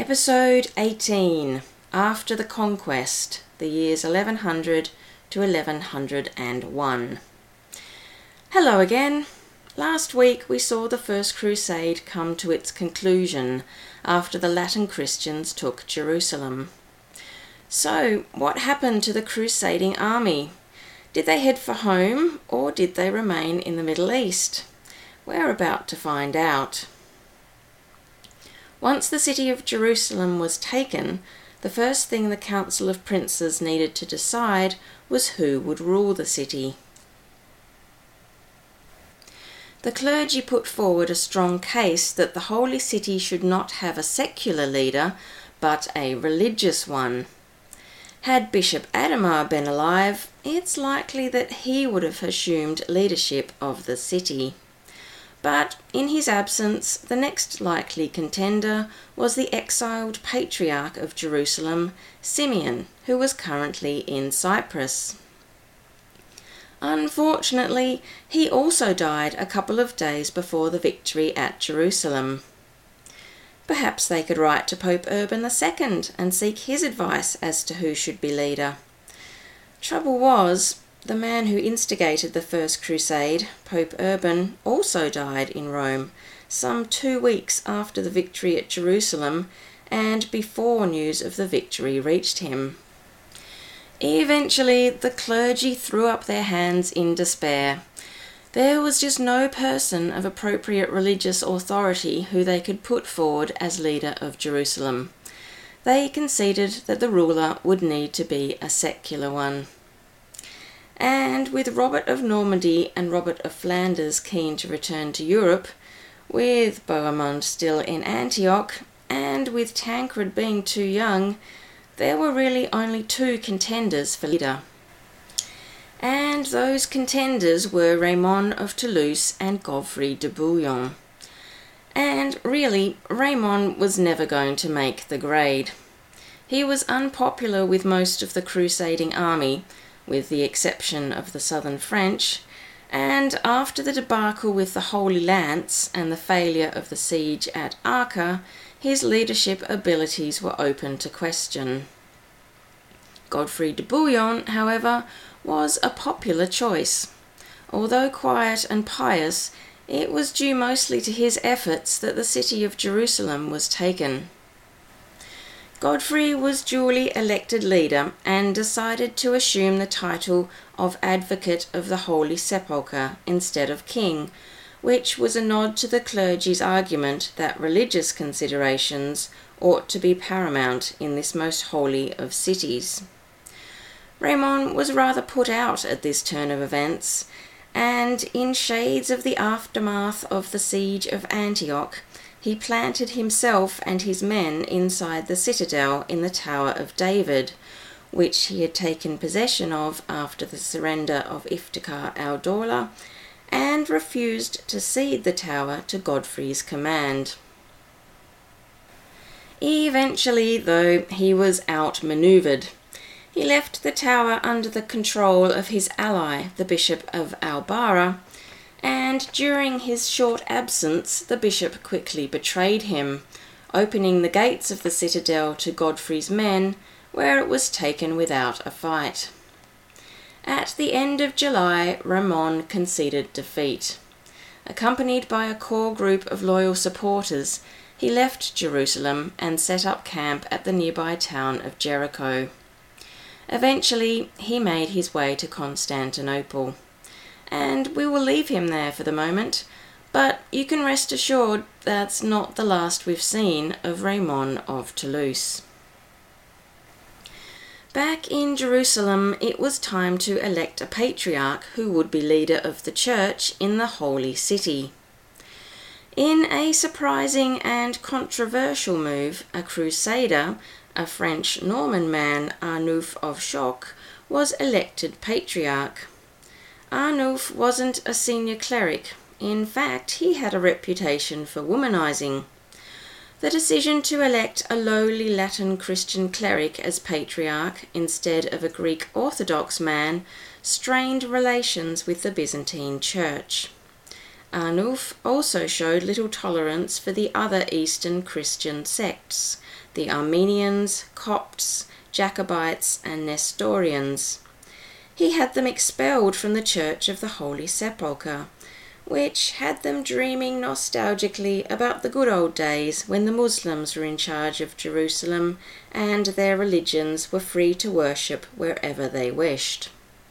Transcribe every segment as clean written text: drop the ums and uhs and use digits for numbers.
Episode 18, After the Conquest, the years 1100 to 1101. Hello again. Last week we saw the First Crusade come to its conclusion after the Latin Christians took Jerusalem. So, what happened to the crusading army? Did they head for home, or did they remain in the Middle East? We're about to find out. Once the city of Jerusalem was taken, the first thing the Council of Princes needed to decide was who would rule the city. The clergy put forward a strong case that the Holy City should not have a secular leader, but a religious one. Had Bishop Adhemar been alive, it's likely that he would have assumed leadership of the city. But in his absence, the next likely contender was the exiled Patriarch of Jerusalem, Simeon, who was currently in Cyprus. Unfortunately, he also died a couple of days before the victory at Jerusalem. Perhaps they could write to Pope Urban II and seek his advice as to who should be leader. Trouble was, the man who instigated the First Crusade, Pope Urban, also died in Rome, some 2 weeks after the victory at Jerusalem and before news of the victory reached him. Eventually, the clergy threw up their hands in despair. There was just no person of appropriate religious authority who they could put forward as leader of Jerusalem. They conceded that the ruler would need to be a secular one. And with Robert of Normandy and Robert of Flanders keen to return to Europe, with Bohemond still in Antioch, and with Tancred being too young, there were really only 2 contenders for leader. And those contenders were Raymond of Toulouse and Godfrey de Bouillon. And really, Raymond was never going to make the grade. He was unpopular with most of the crusading army, with the exception of the southern French, and after the debacle with the Holy Lance and the failure of the siege at Acre, his leadership abilities were open to question. Godfrey de Bouillon, however, was a popular choice. Although quiet and pious, it was due mostly to his efforts that the city of Jerusalem was taken. Godfrey was duly elected leader and decided to assume the title of Advocate of the Holy Sepulchre instead of King, which was a nod to the clergy's argument that religious considerations ought to be paramount in this most holy of cities. Raymond was rather put out at this turn of events, and in shades of the aftermath of the siege of Antioch, he planted himself and his men inside the citadel in the Tower of David, which he had taken possession of after the surrender of Iftikhar al-Dawla, and refused to cede the tower to Godfrey's command. Eventually, though, he was outmanoeuvred. He left the tower under the control of his ally, the Bishop of Albarra, and during his short absence the bishop quickly betrayed him, opening the gates of the citadel to Godfrey's men, where it was taken without a fight. At the end of July, Raymond conceded defeat. Accompanied by a core group of loyal supporters, he left Jerusalem and set up camp at the nearby town of Jericho. Eventually, he made his way to Constantinople. And we will leave him there for the moment, but you can rest assured that's not the last we've seen of Raymond of Toulouse. Back in Jerusalem, it was time to elect a patriarch who would be leader of the church in the Holy City. In a surprising and controversial move, a crusader, a French Norman man, Arnulf of Choc, was elected patriarch. Arnulf wasn't a senior cleric. In fact, he had a reputation for womanizing. The decision to elect a lowly Latin Christian cleric as patriarch instead of a Greek Orthodox man strained relations with the Byzantine Church. Arnulf also showed little tolerance for the other Eastern Christian sects, the Armenians, Copts, Jacobites, and Nestorians. He had them expelled from the Church of the Holy Sepulchre, which had them dreaming nostalgically about the good old days when the Muslims were in charge of Jerusalem and their religions were free to worship wherever they wished.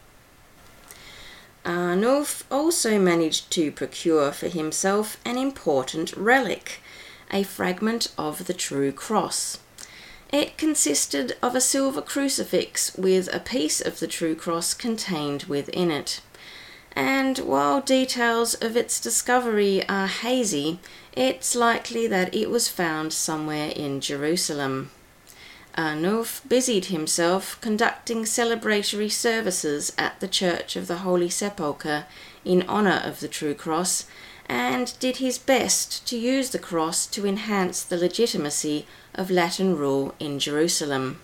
Arnulf also managed to procure for himself an important relic, a fragment of the true cross. It consisted of a silver crucifix with a piece of the true cross contained within it. And while details of its discovery are hazy, it's likely that it was found somewhere in Jerusalem. Arnulf busied himself conducting celebratory services at the Church of the Holy Sepulchre in honour of the True Cross, and did his best to use the cross to enhance the legitimacy of Latin rule in Jerusalem.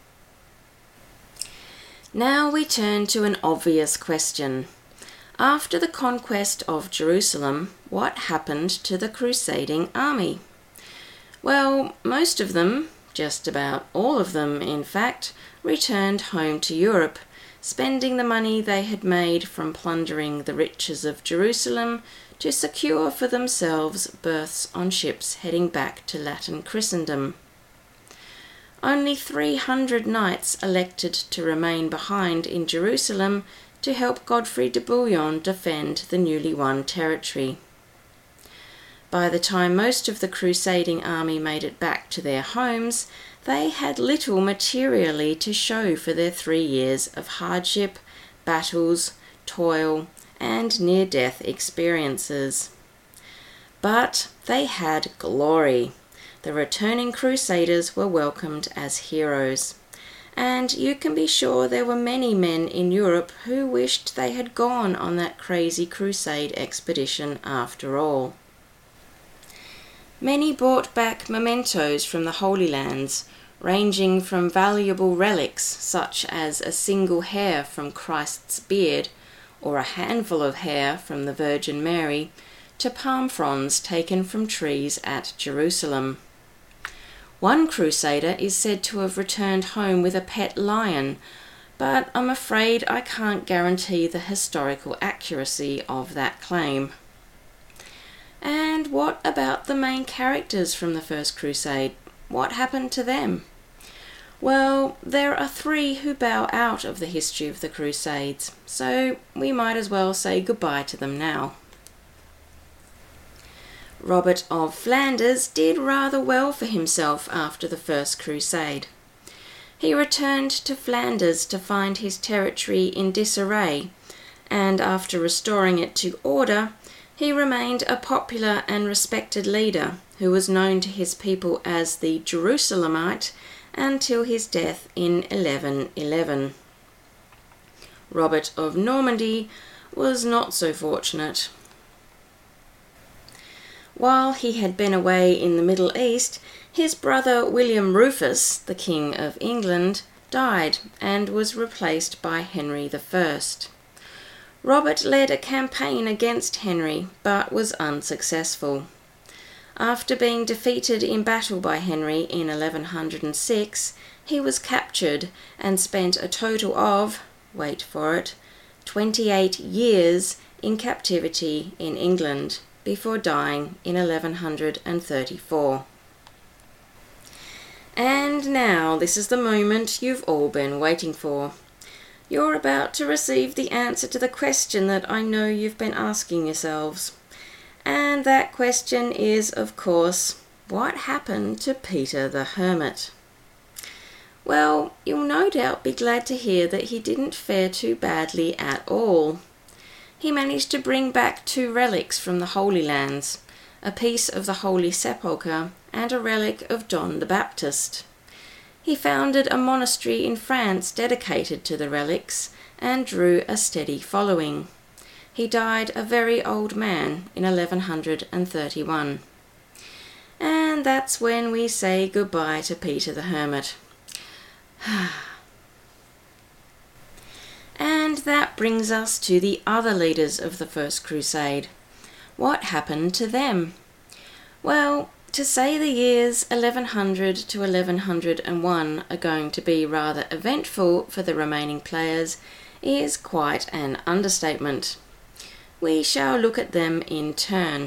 Now we turn to an obvious question. After the conquest of Jerusalem, what happened to the crusading army? Well, most of them, just about all of them in fact, returned home to Europe, spending the money they had made from plundering the riches of Jerusalem to secure for themselves berths on ships heading back to Latin Christendom. Only 300 knights elected to remain behind in Jerusalem to help Godfrey de Bouillon defend the newly won territory. By the time most of the crusading army made it back to their homes, they had little materially to show for their 3 years of hardship, battles, toil, and near-death experiences. But they had glory. The returning crusaders were welcomed as heroes. And you can be sure there were many men in Europe who wished they had gone on that crazy crusade expedition after all. Many brought back mementos from the Holy Lands, ranging from valuable relics such as a single hair from Christ's beard, or a handful of hair from the Virgin Mary, to palm fronds taken from trees at Jerusalem. One crusader is said to have returned home with a pet lion, but I'm afraid I can't guarantee the historical accuracy of that claim. And what about the main characters from the First Crusade? What happened to them? Well, there are 3 who bow out of the history of the Crusades, so we might as well say goodbye to them now. Robert of Flanders did rather well for himself after the First Crusade. He returned to Flanders to find his territory in disarray, and after restoring it to order, he remained a popular and respected leader who was known to his people as the Jerusalemite until his death in 1111. Robert of Normandy was not so fortunate. While he had been away in the Middle East, his brother William Rufus, the King of England, died and was replaced by Henry I. Robert led a campaign against Henry, but was unsuccessful. After being defeated in battle by Henry in 1106, he was captured and spent a total of, wait for it, 28 years in captivity in England, before dying in 1134. And now this is the moment you've all been waiting for. You're about to receive the answer to the question that I know you've been asking yourselves. And that question is, of course, what happened to Peter the Hermit? Well, you'll no doubt be glad to hear that he didn't fare too badly at all. He managed to bring back 2 relics from the Holy Lands, a piece of the Holy Sepulchre and a relic of John the Baptist. He founded a monastery in France dedicated to the relics and drew a steady following. He died a very old man in 1131. And that's when we say goodbye to Peter the Hermit. And that brings us to the other leaders of the First Crusade. What happened to them? Well, to say the years 1100 to 1101 are going to be rather eventful for the remaining players is quite an understatement. We shall look at them in turn.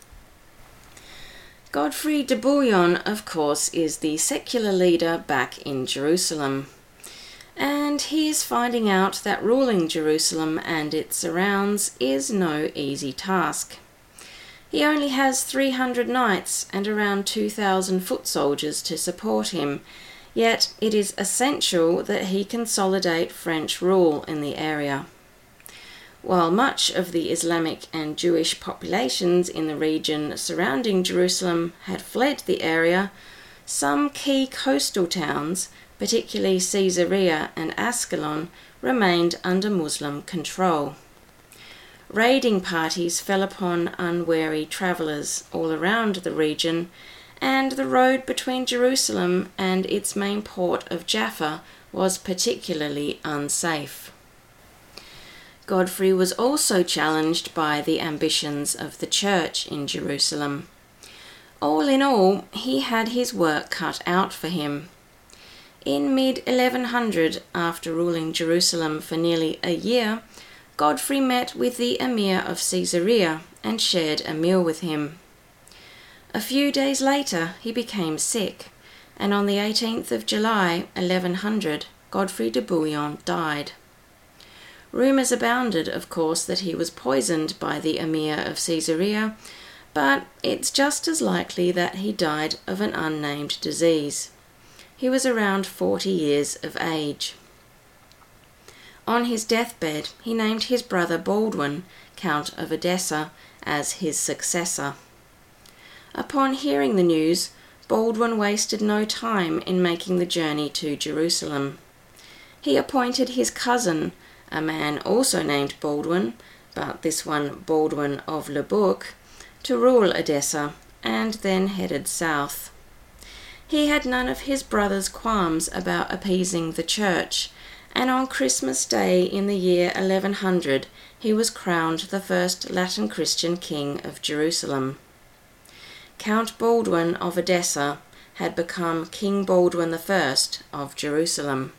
Godfrey de Bouillon, of course, is the secular leader back in Jerusalem, and he is finding out that ruling Jerusalem and its surrounds is no easy task. He only has 300 knights and around 2,000 foot soldiers to support him, yet it is essential that he consolidate French rule in the area. While much of the Islamic and Jewish populations in the region surrounding Jerusalem had fled the area, some key coastal towns, particularly Caesarea and Ascalon, remained under Muslim control. Raiding parties fell upon unwary travellers all around the region, and the road between Jerusalem and its main port of Jaffa was particularly unsafe. Godfrey was also challenged by the ambitions of the church in Jerusalem. All in all, he had his work cut out for him. In mid-1100, after ruling Jerusalem for nearly a year, Godfrey met with the Emir of Caesarea and shared a meal with him. A few days later he became sick, and on the 18th of July 1100 Godfrey de Bouillon died. Rumours abounded, of course, that he was poisoned by the Emir of Caesarea, but it's just as likely that he died of an unnamed disease. He was around 40 years of age. On his deathbed, he named his brother Baldwin, Count of Edessa, as his successor. Upon hearing the news, Baldwin wasted no time in making the journey to Jerusalem. He appointed his cousin, a man also named Baldwin, but this one Baldwin of Labuc, to rule Edessa, and then headed south. He had none of his brother's qualms about appeasing the church, and on Christmas Day in the year 1100 he was crowned the first Latin Christian king of Jerusalem. Count Baldwin of Edessa had become King Baldwin I of Jerusalem.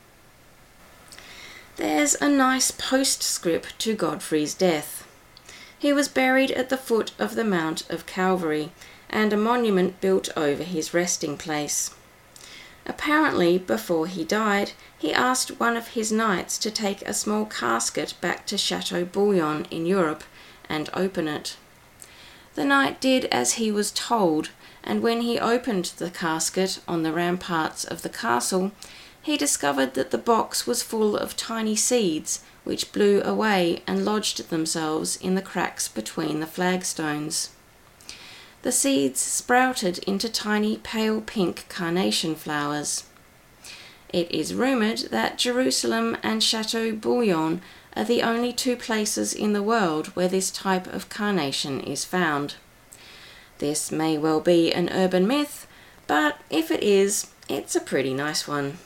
There's a nice postscript to Godfrey's death. He was buried at the foot of the Mount of Calvary, and a monument built over his resting place. Apparently, before he died, he asked one of his knights to take a small casket back to Chateau Bouillon in Europe and open it. The knight did as he was told, and when he opened the casket on the ramparts of the castle, he discovered that the box was full of tiny seeds, which blew away and lodged themselves in the cracks between the flagstones. The seeds sprouted into tiny pale pink carnation flowers. It is rumoured that Jerusalem and Chateau Bouillon are the only two places in the world where this type of carnation is found. This may well be an urban myth, but if it is, it's a pretty nice one.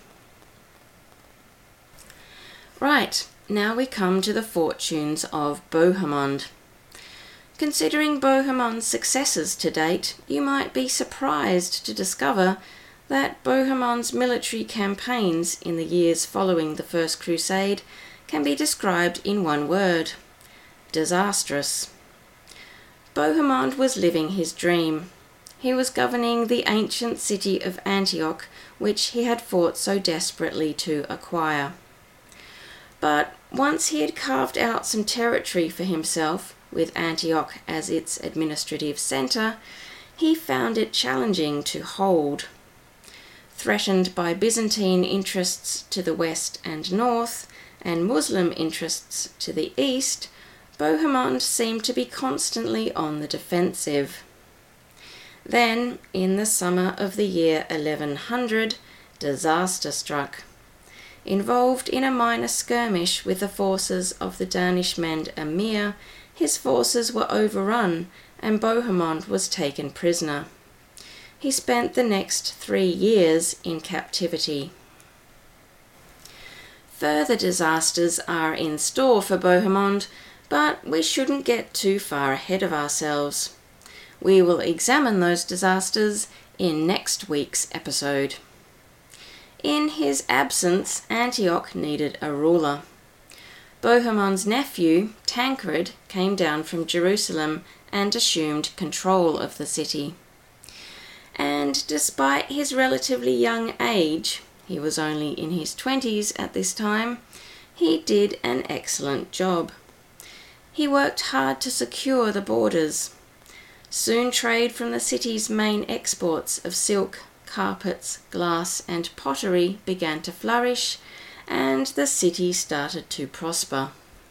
Right, now we come to the fortunes of Bohemond. Considering Bohemond's successes to date, you might be surprised to discover that Bohemond's military campaigns in the years following the First Crusade can be described in one word: disastrous. Bohemond was living his dream. He was governing the ancient city of Antioch, which he had fought so desperately to acquire. But once he had carved out some territory for himself, with Antioch as its administrative centre, he found it challenging to hold. Threatened by Byzantine interests to the west and north, and Muslim interests to the east, Bohemond seemed to be constantly on the defensive. Then, in the summer of the year 1100, disaster struck. Involved in a minor skirmish with the forces of the Danishmend Emir, his forces were overrun and Bohemond was taken prisoner. He spent the next 3 years in captivity. Further disasters are in store for Bohemond, But we shouldn't get too far ahead of ourselves. We will examine those disasters in next week's episode. In his absence, Antioch needed a ruler. Bohemon's nephew, Tancred, came down from Jerusalem and assumed control of the city. And despite his relatively young age, he was only in his 20s at this time, he did an excellent job. He worked hard to secure the borders. Soon trade from the city's main exports of silk, carpets, glass and pottery began to flourish, and the city started to prosper.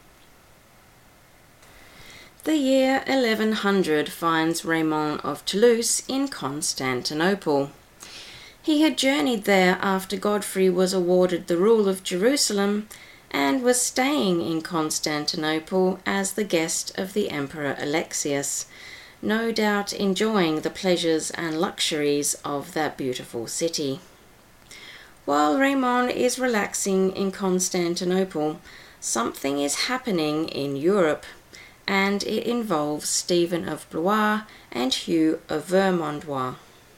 The year 1100 finds Raymond of Toulouse in Constantinople. He had journeyed there after Godfrey was awarded the rule of Jerusalem and was staying in Constantinople as the guest of the Emperor Alexius, no doubt enjoying the pleasures and luxuries of that beautiful city. While Raymond is relaxing in Constantinople, something is happening in Europe, and it involves Stephen of Blois and Hugh of Vermandois.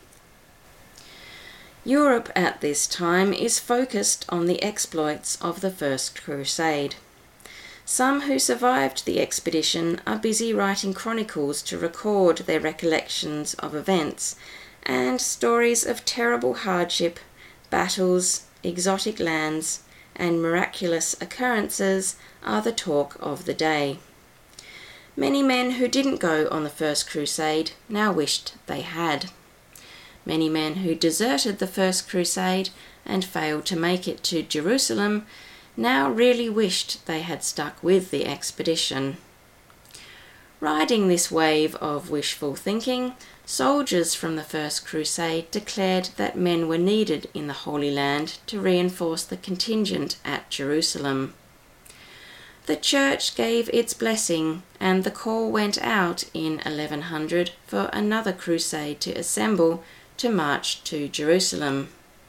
Europe at this time is focused on the exploits of the First Crusade. Some who survived the expedition are busy writing chronicles to record their recollections of events, and stories of terrible hardship, battles, exotic lands, and miraculous occurrences are the talk of the day. Many men who didn't go on the First Crusade now wished they had. Many men who deserted the First Crusade and failed to make it to Jerusalem now really wished they had stuck with the expedition. Riding this wave of wishful thinking, soldiers from the First Crusade declared that men were needed in the Holy Land to reinforce the contingent at Jerusalem. The Church gave its blessing, and the call went out in 1100 for another crusade to assemble to march to Jerusalem.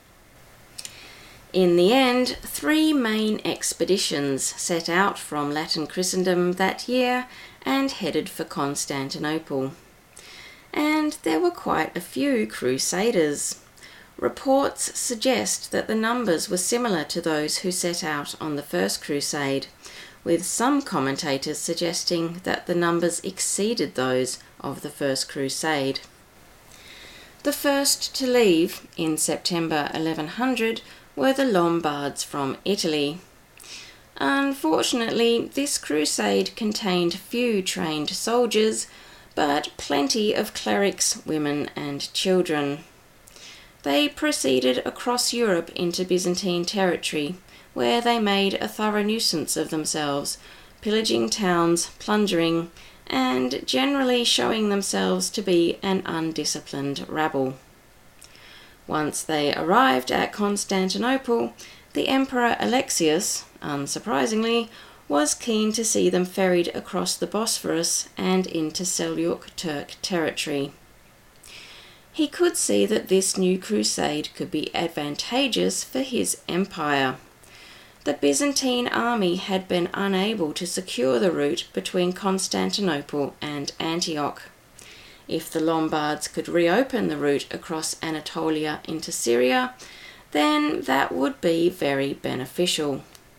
In the end, 3 main expeditions set out from Latin Christendom that year and headed for Constantinople. And there were quite a few crusaders. Reports suggest that the numbers were similar to those who set out on the First Crusade, with some commentators suggesting that the numbers exceeded those of the First Crusade. The first to leave in September 1100 were the Lombards from Italy. Unfortunately, this crusade contained few trained soldiers, but plenty of clerics, women and children. They proceeded across Europe into Byzantine territory, where they made a thorough nuisance of themselves, pillaging towns, plundering, and generally showing themselves to be an undisciplined rabble. Once they arrived at Constantinople, the Emperor Alexius, unsurprisingly, was keen to see them ferried across the Bosphorus and into Seljuk Turk territory. He could see that this new crusade could be advantageous for his empire. The Byzantine army had been unable to secure the route between Constantinople and Antioch. If the Lombards could reopen the route across Anatolia into Syria, then that would be very beneficial.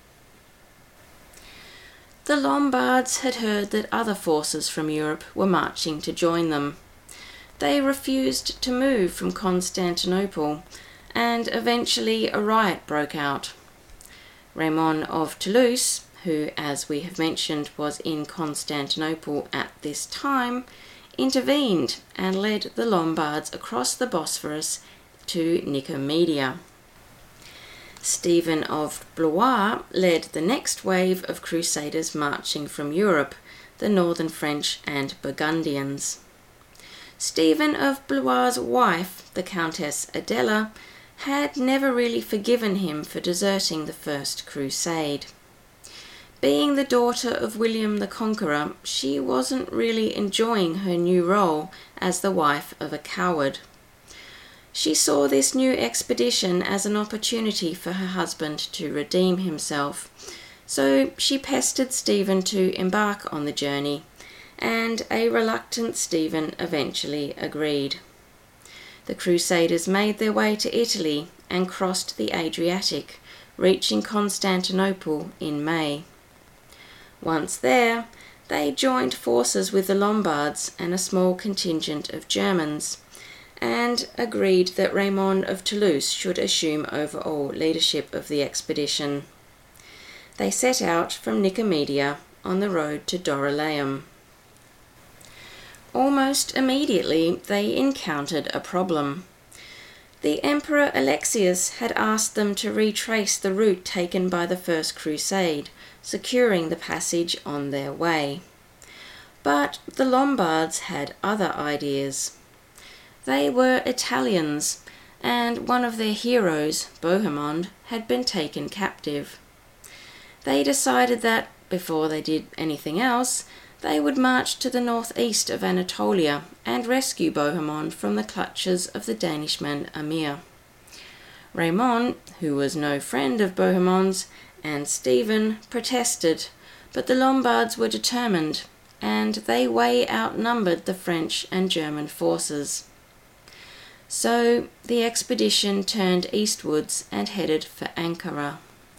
The Lombards had heard that other forces from Europe were marching to join them. They refused to move from Constantinople, and eventually a riot broke out. Raymond of Toulouse, who, as we have mentioned, was in Constantinople at this time, intervened and led the Lombards across the Bosphorus to Nicomedia. Stephen of Blois led the next wave of crusaders marching from Europe, the northern French and Burgundians. Stephen of Blois' wife, the Countess Adela, had never really forgiven him for deserting the First Crusade. Being the daughter of William the Conqueror, she wasn't really enjoying her new role as the wife of a coward. She saw this new expedition as an opportunity for her husband to redeem himself, So she pestered Stephen to embark on the journey, and a reluctant Stephen eventually agreed. The Crusaders made their way to Italy and crossed the Adriatic, reaching Constantinople in May. Once there, they joined forces with the Lombards and a small contingent of Germans, and agreed that Raymond of Toulouse should assume overall leadership of the expedition. They set out from Nicomedia on the road to Dorylaeum. Almost immediately they encountered a problem. The Emperor Alexius had asked them to retrace the route taken by the First Crusade, securing the passage on their way. But the Lombards had other ideas. They were Italians, and one of their heroes, Bohemond, had been taken captive. They decided that, before they did anything else, they would march to the northeast of Anatolia and rescue Bohemond from the clutches of the Danishman Emir. Raymond, who was no friend of Bohemond's, and Stephen protested, but the Lombards were determined, and they way outnumbered the French and German forces. So the expedition turned eastwards and headed for Ankara.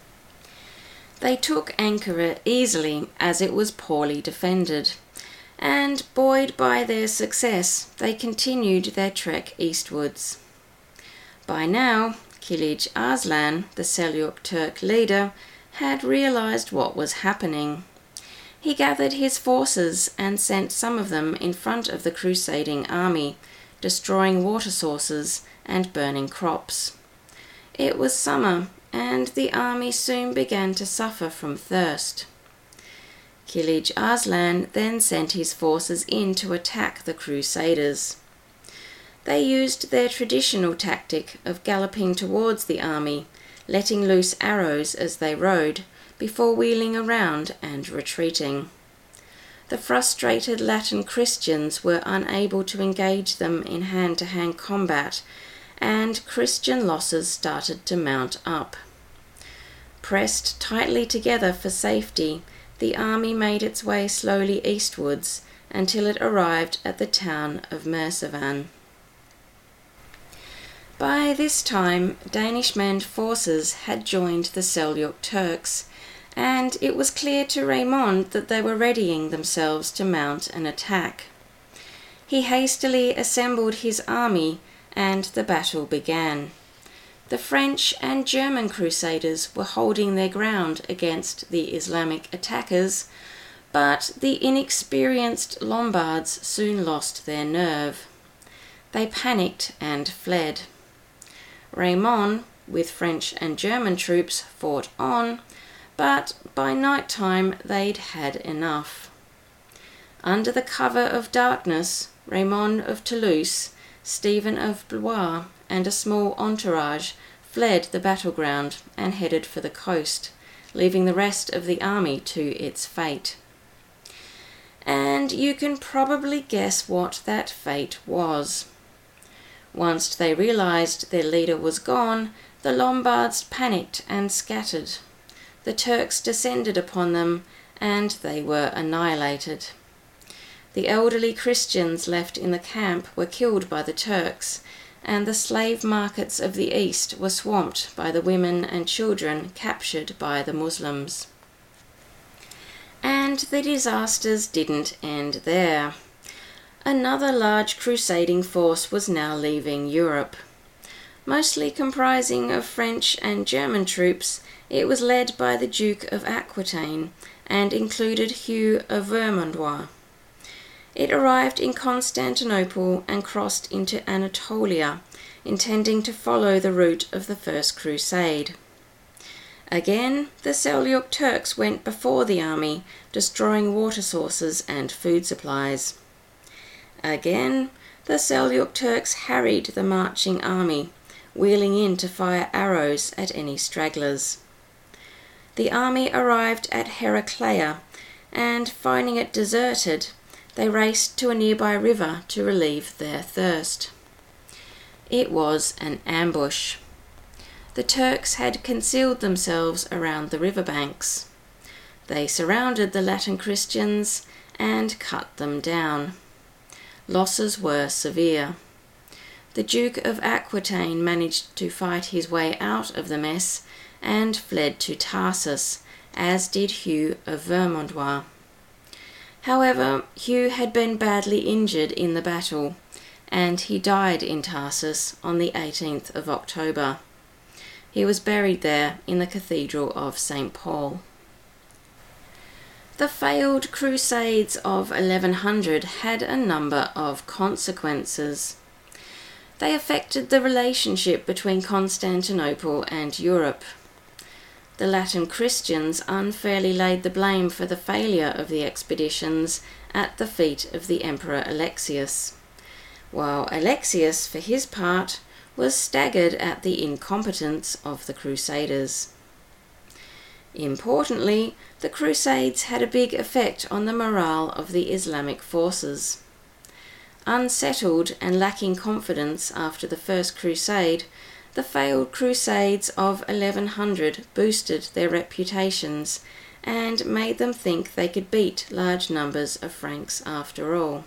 They took Ankara easily, as it was poorly defended, and buoyed by their success, they continued their trek eastwards. By now, Kilij Arslan, the Seljuk Turk leader, had realized what was happening. He gathered his forces and sent some of them in front of the crusading army, destroying water sources and burning crops. It was summer, and the army soon began to suffer from thirst. Kilij Arslan then sent his forces in to attack the Crusaders. They used their traditional tactic of galloping towards the army, letting loose arrows as they rode, before wheeling around and retreating. The frustrated Latin Christians were unable to engage them in hand-to-hand combat, and Christian losses started to mount up. Pressed tightly together for safety, the army made its way slowly eastwards until it arrived at the town of Mersavan. By this time, Danishmend forces had joined the Seljuk Turks, and it was clear to Raymond that they were readying themselves to mount an attack. He hastily assembled his army, and the battle began. The French and German crusaders were holding their ground against the Islamic attackers, but the inexperienced Lombards soon lost their nerve. They panicked and fled. Raymond, with French and German troops, fought on, but by night time they'd had enough. Under the cover of darkness, Raymond of Toulouse, Stephen of Blois, and a small entourage fled the battleground and headed for the coast, leaving the rest of the army to its fate. And you can probably guess what that fate was. Once they realized their leader was gone, the Lombards panicked and scattered. The Turks descended upon them, and they were annihilated. The elderly Christians left in the camp were killed by the Turks, and the slave markets of the east were swamped by the women and children captured by the Muslims. And the disasters didn't end there. Another large crusading force was now leaving Europe. Mostly comprising of French and German troops, it was led by the Duke of Aquitaine and included Hugh of Vermandois. It arrived in Constantinople and crossed into Anatolia, intending to follow the route of the First Crusade. Again, the Seljuk Turks went before the army, destroying water sources and food supplies. Again, the Seljuk Turks harried the marching army, wheeling in to fire arrows at any stragglers. The army arrived at Heraclea, and finding it deserted, they raced to a nearby river to relieve their thirst. It was an ambush. The Turks had concealed themselves around the riverbanks. They surrounded the Latin Christians and cut them down. Losses were severe. The Duke of Aquitaine managed to fight his way out of the mess and fled to Tarsus, as did Hugh of Vermandois. However, Hugh had been badly injured in the battle, and he died in Tarsus on the 18th of October. He was buried there in the Cathedral of St. Paul. The failed Crusades of 1100 had a number of consequences. They affected the relationship between Constantinople and Europe. The Latin Christians unfairly laid the blame for the failure of the expeditions at the feet of the Emperor Alexius, while Alexius, for his part, was staggered at the incompetence of the Crusaders. Importantly, the Crusades had a big effect on the morale of the Islamic forces. Unsettled and lacking confidence after the First Crusade, the failed Crusades of 1100 boosted their reputations and made them think they could beat large numbers of Franks after all.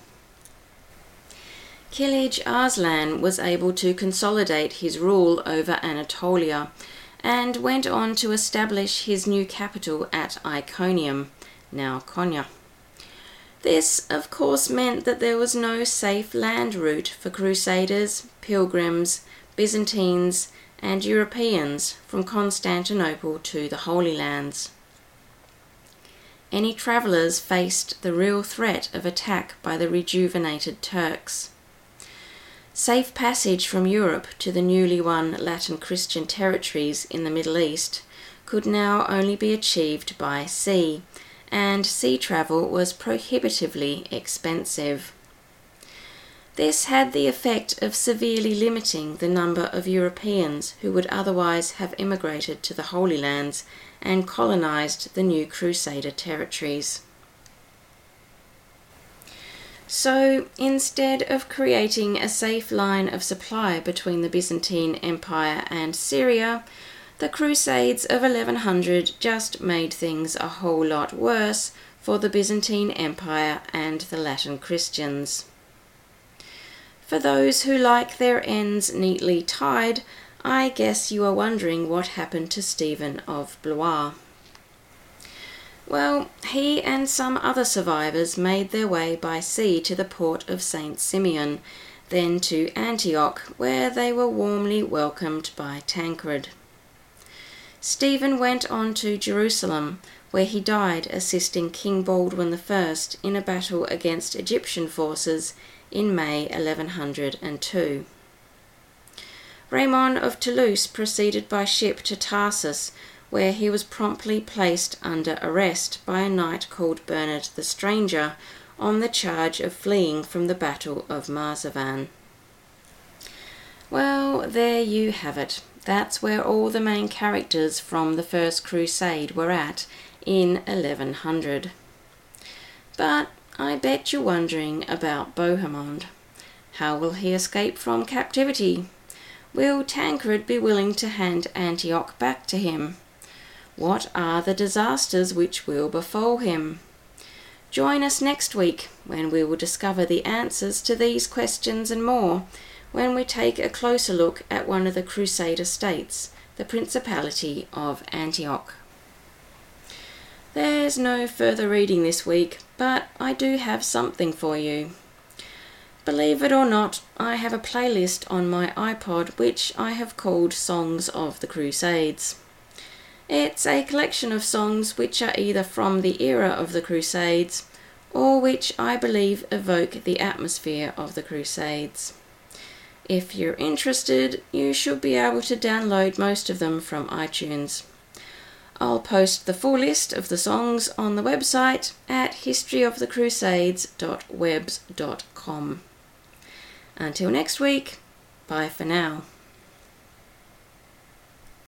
Kilij Arslan was able to consolidate his rule over Anatolia and went on to establish his new capital at Iconium, now Konya. This, of course, meant that there was no safe land route for Crusaders, pilgrims, Byzantines, and Europeans from Constantinople to the Holy Lands. Any travellers faced the real threat of attack by the rejuvenated Turks. Safe passage from Europe to the newly won Latin Christian territories in the Middle East could now only be achieved by sea, and sea travel was prohibitively expensive. This had the effect of severely limiting the number of Europeans who would otherwise have immigrated to the Holy Lands and colonised the new Crusader territories. So, instead of creating a safe line of supply between the Byzantine Empire and Syria, the Crusades of 1100 just made things a whole lot worse for the Byzantine Empire and the Latin Christians. For those who like their ends neatly tied, I guess you are wondering what happened to Stephen of Blois. Well, he and some other survivors made their way by sea to the port of St. Simeon, then to Antioch, where they were warmly welcomed by Tancred. Stephen went on to Jerusalem, where he died assisting King Baldwin I in a battle against Egyptian forces in May 1102. Raymond of Toulouse proceeded by ship to Tarsus, where he was promptly placed under arrest by a knight called Bernard the Stranger on the charge of fleeing from the Battle of Marzavan. Well, there you have it. That's where all the main characters from the First Crusade were at in 1100. But I bet you're wondering about Bohemond. How will he escape from captivity? Will Tancred be willing to hand Antioch back to him? What are the disasters which will befall him? Join us next week when we will discover the answers to these questions and more, when we take a closer look at one of the Crusader states, the Principality of Antioch. There's no further reading this week, but I do have something for you. Believe it or not, I have a playlist on my iPod which I have called Songs of the Crusades. It's a collection of songs which are either from the era of the Crusades or which I believe evoke the atmosphere of the Crusades. If you're interested, you should be able to download most of them from iTunes. I'll post the full list of the songs on the website at historyofthecrusades.webs.com. Until next week, bye for now.